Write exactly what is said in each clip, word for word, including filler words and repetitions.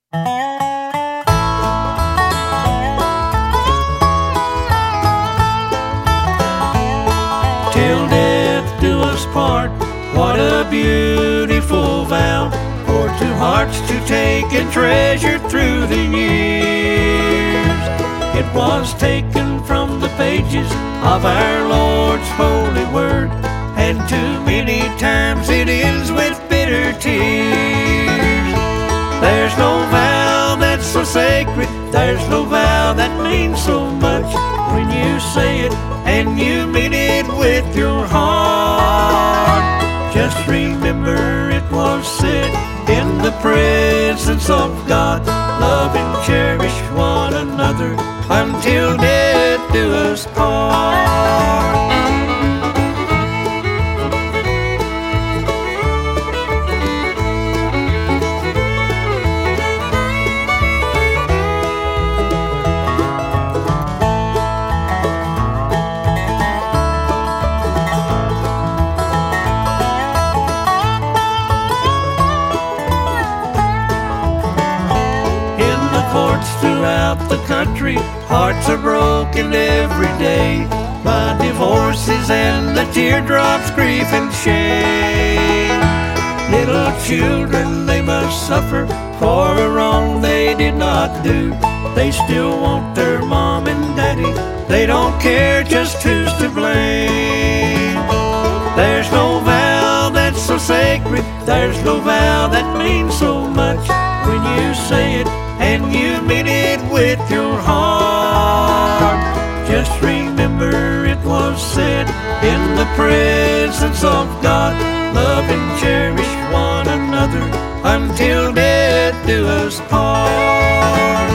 Till death do us part, what a beautiful vow for two hearts to take and treasure through the years. It was taken from the pages of our Lord's holy word, and too many times it ends with bitter tears. There's no vow that's so sacred, there's no vow that means so much when you say it and you mean it with your heart. Just remember it was said in the presence of God, love and cherish one another until death do us part. Throughout the country, hearts are broken every day by divorces and the teardrops, grief and shame. Little children, they must suffer for a wrong they did not do. They still want their mom and daddy, they don't care just who's to blame. There's no vow that's so sacred, there's no vow that means so much when you say it and you mean it with your heart. Just remember it was said in the presence of God, love and cherish one another until death do us part.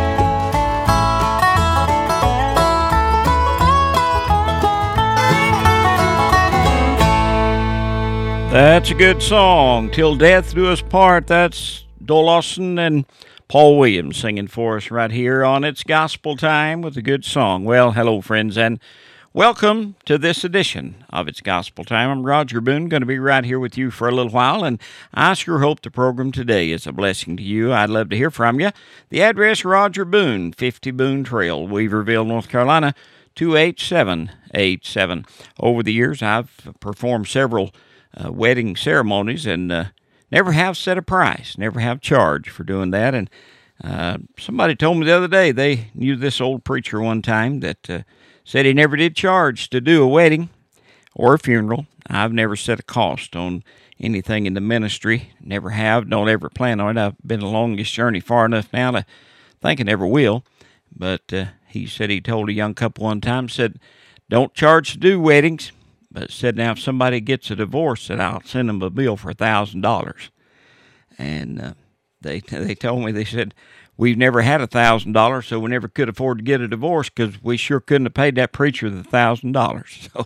That's a good song, Till Death Do Us Part. That's Doyle Lawson and Paul Williams singing for us right here on It's Gospel Time with a good song. Well, hello, friends, and welcome to this edition of It's Gospel Time. I'm Roger Boone, going to be right here with you for a little while, and I sure hope the program today is a blessing to you. I'd love to hear from you. The address, Roger Boone, fifty Boone Trail, Weaverville, North Carolina, two eight seven eight seven. Over the years, I've performed several uh, wedding ceremonies, and uh, never have set a price, never have charged for doing that. And uh, somebody told me the other day they knew this old preacher one time that uh, said he never did charge to do a wedding or a funeral. I've never set a cost on anything in the ministry, never have, don't ever plan on it. I've been along this journey far enough now to think I never will. But uh, he said he told a young couple one time, said, don't charge to do weddings. But said, now, if somebody gets a divorce, said, I'll send them a bill for one thousand dollars. And uh, they they told me, they said, we've never had one thousand dollars, so we never could afford to get a divorce because we sure couldn't have paid that preacher the one thousand dollars. So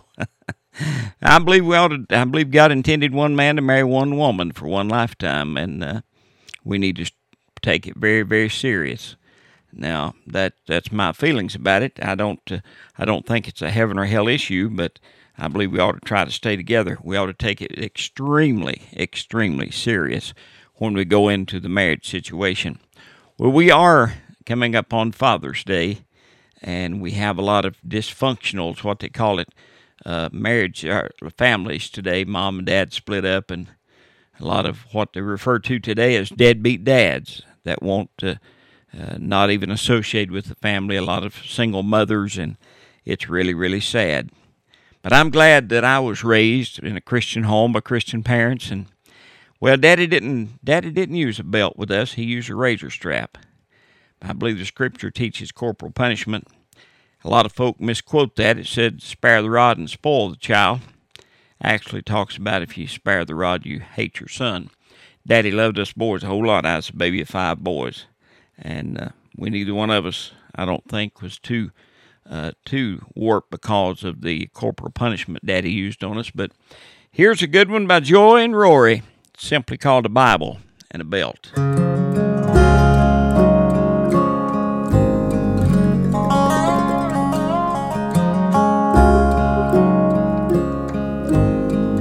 I believe we ought to, I believe God intended one man to marry one woman for one lifetime, and uh, we need to take it very, very serious. Now, that that's my feelings about it. I don't uh, I don't think it's a heaven or hell issue, but I believe we ought to try to stay together. We ought to take it extremely, extremely serious when we go into the marriage situation. Well, we are coming up on Father's Day, and we have a lot of dysfunctional, it's what they call it, uh, marriage uh, families today. Mom and dad split up, and a lot of what they refer to today as deadbeat dads that won't uh, uh, not even associate with the family. A lot of single mothers, and it's really, really sad. But I'm glad that I was raised in a Christian home by Christian parents, and well, Daddy didn't Daddy didn't use a belt with us. He used a razor strap. I believe the Scripture teaches corporal punishment. A lot of folk misquote that. It said, spare the rod and spoil the child. Actually talks about if you spare the rod, you hate your son. Daddy loved us boys a whole lot. I was a baby of five boys, and uh, we neither one of us, I don't think, was too Uh, too warped because of the corporal punishment Daddy used on us. But here's a good one by Joy and Rory, simply called a Bible and a Belt.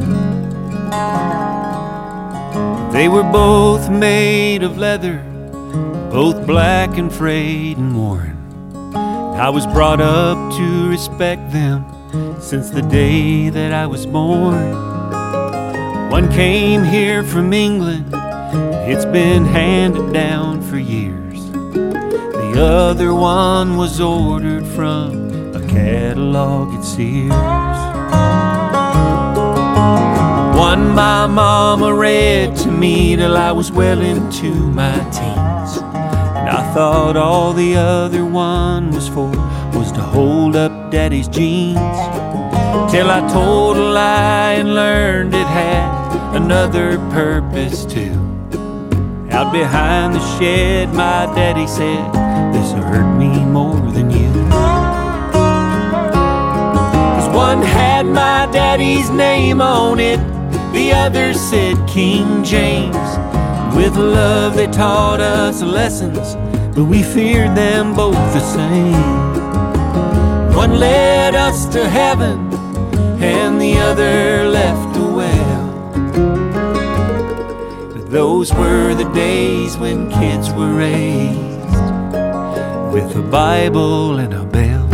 They were both made of leather, both black and frayed and worn. I was brought up to respect them since the day that I was born. One came here from England, it's been handed down for years. The other one was ordered from a catalog at Sears. One my mama read to me till I was well into my teens, and I thought all the other one was for was to hold up Daddy's jeans, till I told a lie and learned it had another purpose too. Out behind the shed my daddy said, this'll hurt me more than you. Cause one had my daddy's name on it, the other said King James. With love they taught us lessons, but we feared them both the same. One led us to heaven, and the other left a well. But those were the days when kids were raised with a Bible and a bell.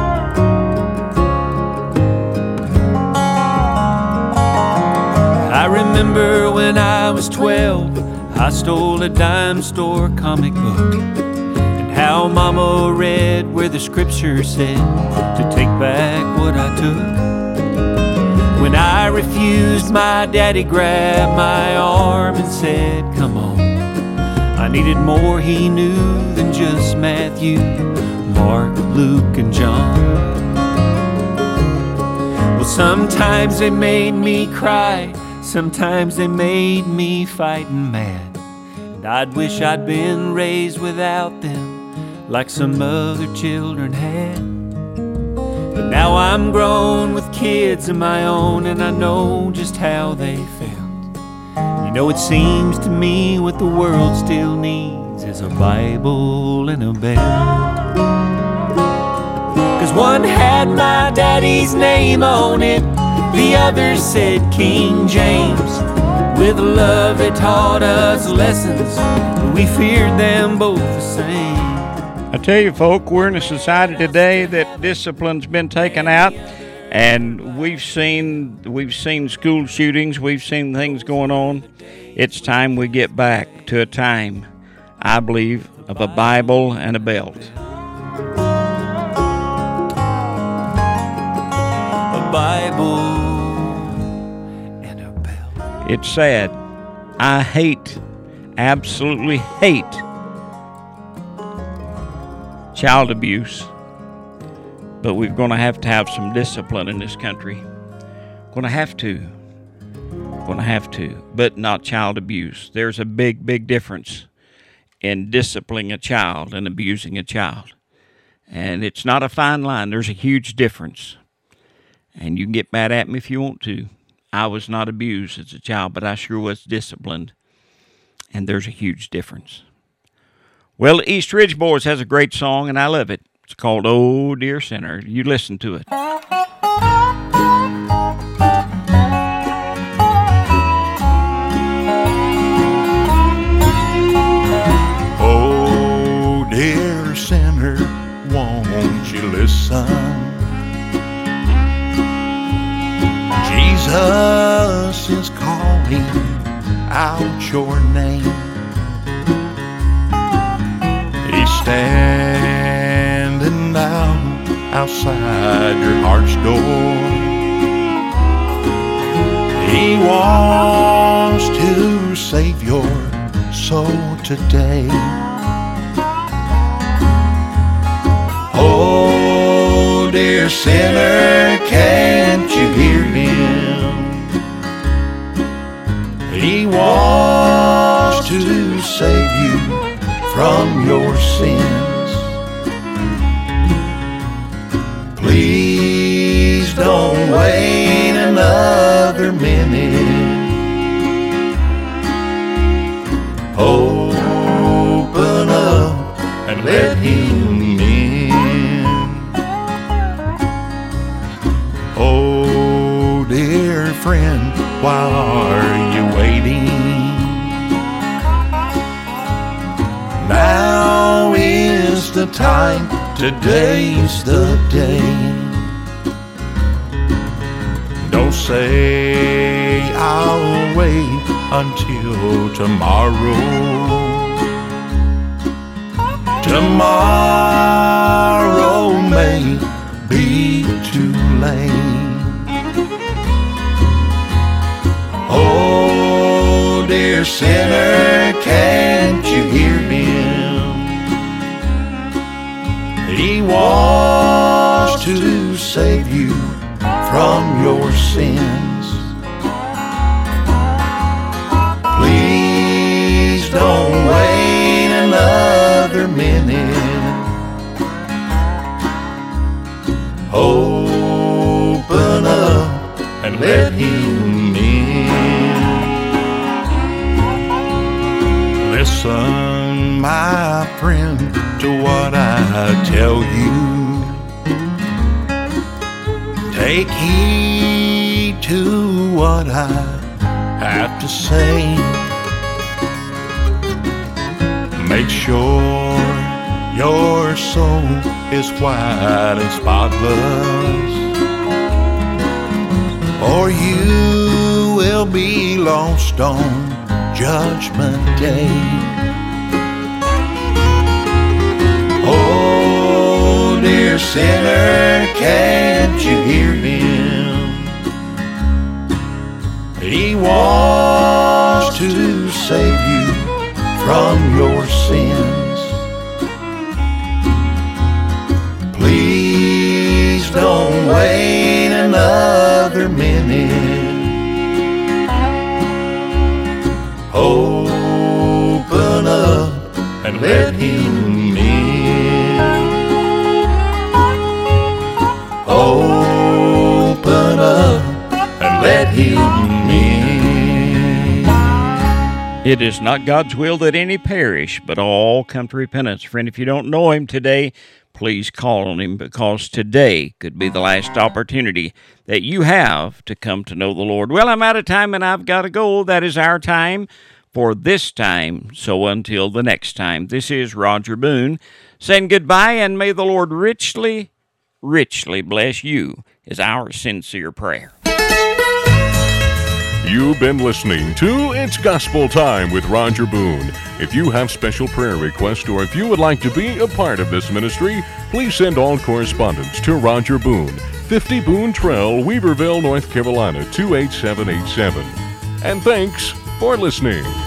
I remember when I was twelve, I stole a dime store comic book, and how Mama read where the scripture said to take back what I took. When I refused, my daddy grabbed my arm and said, come on. I needed more he knew than just Matthew, Mark, Luke, and John. Well, sometimes they made me cry, sometimes they made me fightin' mad. And I'd wish I'd been raised without them, like some other children had. But now I'm grown with kids of my own, and I know just how they felt. You know, it seems to me what the world still needs is a Bible and a bell. Cause one had my daddy's name on it, the other said King James. With love they taught us lessons, but we feared them both the same. I tell you, folk, we're in a society today that discipline's been taken out, and we've seen we've seen school shootings, we've seen things going on. It's time we get back to a time, I believe, of a Bible and a belt. A Bible. It's sad. I hate, absolutely hate child abuse, but we're going to have to have some discipline in this country. Going to have to. Going to have to, but not child abuse. There's a big, big difference in disciplining a child and abusing a child. And it's not a fine line. There's a huge difference. And you can get mad at me if you want to. I was not abused as a child, but I sure was disciplined, and there's a huge difference. Well, the East Ridge Boys has a great song, and I love it. It's called Oh Dear Sinner. You listen to it. Oh, dear sinner, won't you listen? Jesus is calling out your name. He's standing out outside your heart's door. He wants to save your soul today. Oh, dear sinner, can't you hear him? He wants to save you from your sins. Please don't wait another minute. Open up and let him in. Oh, dear friend, why are you waiting? the time, today's the day. Don't say I'll wait until tomorrow. Tomorrow may be too late. Oh, dear sinner, can't you hear him? He wants to save you from your sins. Please don't wait another minute. Open up and let him in. Listen, my friend, to what I tell you. Take heed to what I have to say. Make sure your soul is white and spotless, or you will be lost on Judgment Day. Oh, dear sinner, can't you hear him? He wants to save you from your sins. Please don't wait another minute. Open up and let him in. Open up and let him in. It is not God's will that any perish, but all come to repentance. Friend, if you don't know him today, please call on him, because today could be the last opportunity that you have to come to know the Lord. Well, I'm out of time and I've got to go. That is our time for this time. So until the next time, this is Roger Boone saying goodbye, and may the Lord richly, richly bless you is our sincere prayer. You've been listening to It's Gospel Time with Roger Boone. If you have special prayer requests, or if you would like to be a part of this ministry, please send all correspondence to Roger Boone, fifty Boone Trail, Weaverville, North Carolina, two eight seven eight seven. And thanks for listening.